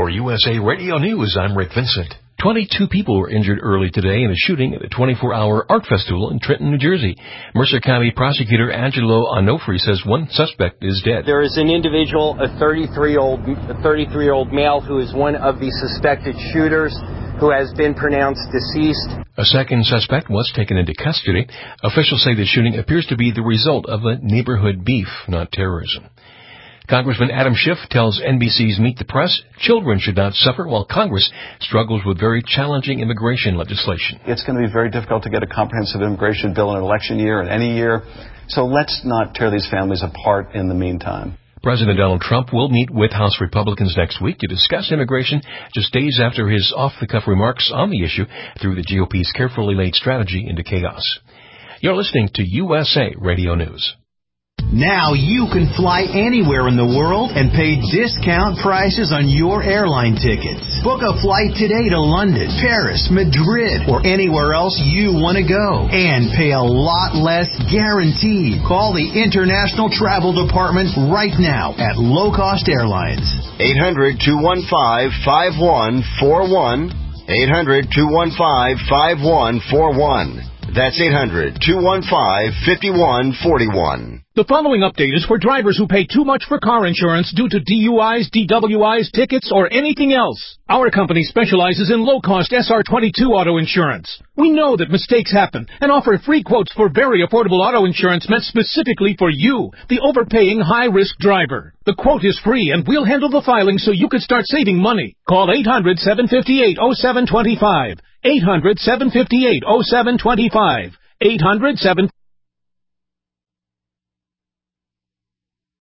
For USA Radio News, I'm Rick Vincent. 22 people were injured early today in a shooting at the 24-hour art festival in Trenton, New Jersey. Mercer County prosecutor Angelo Onofri says one suspect is dead. There is an individual, a 33-year-old male, who is one of the suspected shooters, who has been pronounced deceased. A second suspect was taken into custody. Officials say the shooting appears to be the result of a neighborhood beef, not terrorism. Congressman Adam Schiff tells NBC's Meet the Press children should not suffer while Congress struggles with very challenging immigration legislation. It's going to be very difficult to get a comprehensive immigration bill in an election year and any year, so let's not tear these families apart in the meantime. President Donald Trump will meet with House Republicans next week to discuss immigration just days after his off-the-cuff remarks on the issue threw the GOP's carefully laid strategy into chaos. You're listening to USA Radio News. Now you can fly anywhere in the world and pay discount prices on your airline tickets. Book a flight today to London, Paris, Madrid, or anywhere else you want to go. And pay a lot less guaranteed. Call the International Travel Department right now at Low Cost Airlines. 800-215-5141. 800-215-5141. That's 800-215-5141. The following update is for drivers who pay too much for car insurance due to DUIs, DWIs, tickets, or anything else. Our company specializes in low-cost SR22 auto insurance. We know that mistakes happen and offer free quotes for very affordable auto insurance meant specifically for you, the overpaying high-risk driver. The quote is free, and we'll handle the filing so you can start saving money. Call 800-758-0725. 800-758-0725. 800-7...